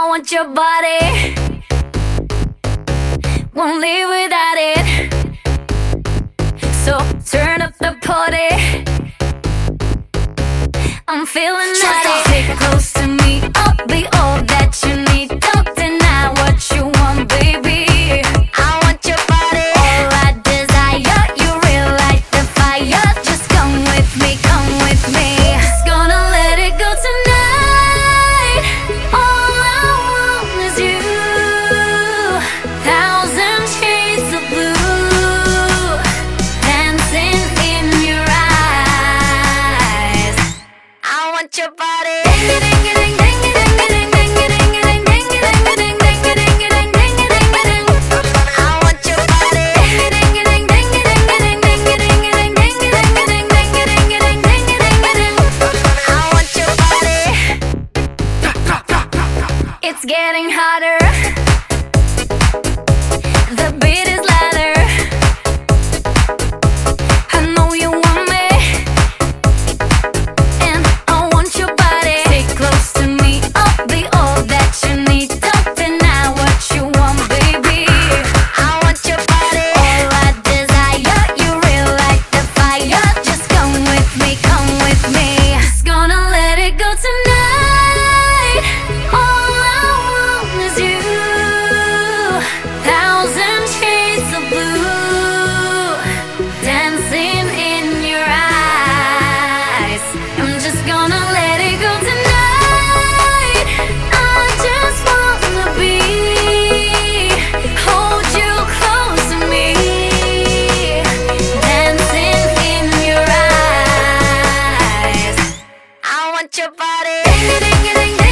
want your body, won't live without it. So turn up the party, I'm feeling naughty. Get close to me, I'll be all that you need. Don't deny what you want, baby. I want your body, all I desire. You real like the fire. Just come with me, come with me. Just gonna let it go tonight. All I want is you. Thousand shades of blue, dancing in your eyes. I want your body. It's getting hotter, the beat is louder. I know you want me, and I want your body. Stay close to me, I'll be all that you need. Don't deny what you want, baby. I want your body, all I desire. You real like the fire. Just come with me, come with me. Just gonna let it go tonight. All I want is you. Thousand shades of blue, dancing in your eyes. I'm just gonna let it go tonight. I just wanna hold you close to me, dancing in your eyes. I want your body.